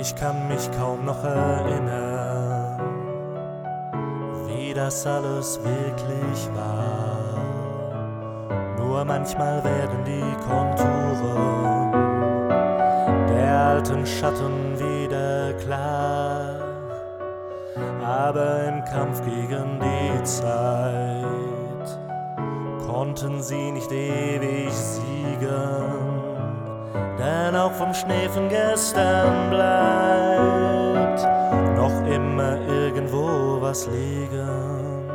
Ich kann mich kaum noch erinnern, wie das alles wirklich war. Nur manchmal werden die Konturen der alten Schatten wieder klar. Aber im Kampf gegen die Zeit konnten sie nicht ewig siegen. Denn auch vom Schnee von gestern bleibt noch immer irgendwo was liegen.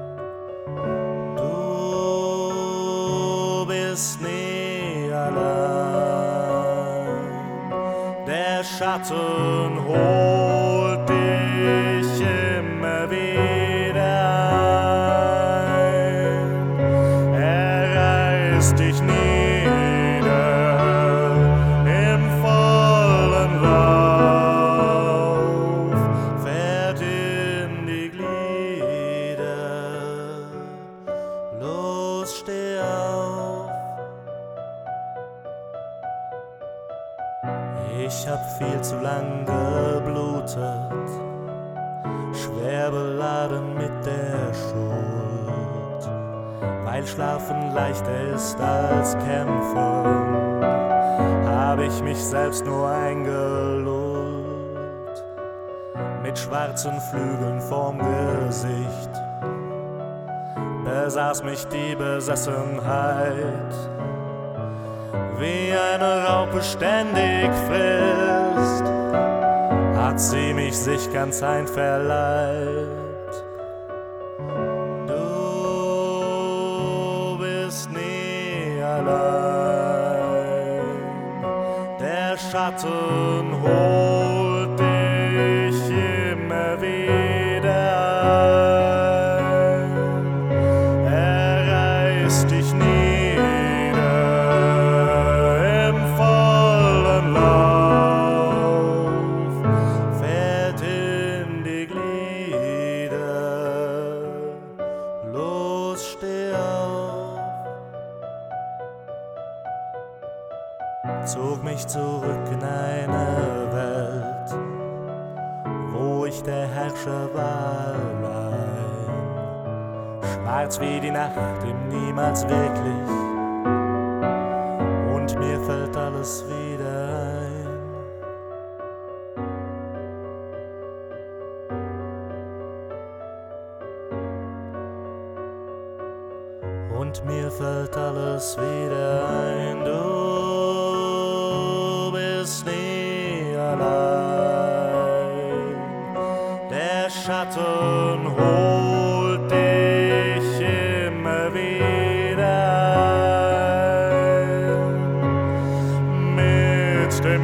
Du bist nie allein, der Schatten holt dich immer wieder ein. Er reißt dich nieder steh auf. Ich hab viel zu lang geblutet, schwer beladen mit der Schuld. Weil Schlafen leichter ist als Kämpfen, hab ich mich selbst nur eingelullt. Mit schwarzen Flügeln vorm Gesicht besaß mich die Besessenheit, wie eine Raupe ständig frisst, hat sie mich sich ganz einverleibt. Du bist nie allein, der Schatten holt dich immer wieder dich nieder im vollen Lauf, fährt in die Glieder, los steh auf. Zog mich zurück in eine Welt, wo ich der Herrscher war allein. Schwarz wie die Nacht im Niemals wirklich, und mir fällt alles wieder ein. Und mir fällt alles wieder ein. Du bist nie allein, der Schatten holt dich immer wieder ein. Mit dem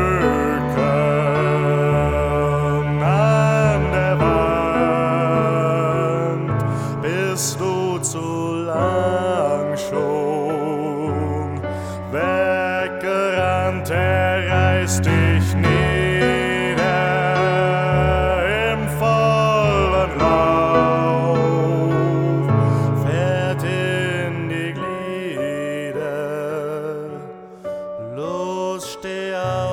Rücken an der Wand bist du zu lang schon weggerannt. Er reißt dich nieder im vollen Lauf, fährt in die Glieder, los steh auf.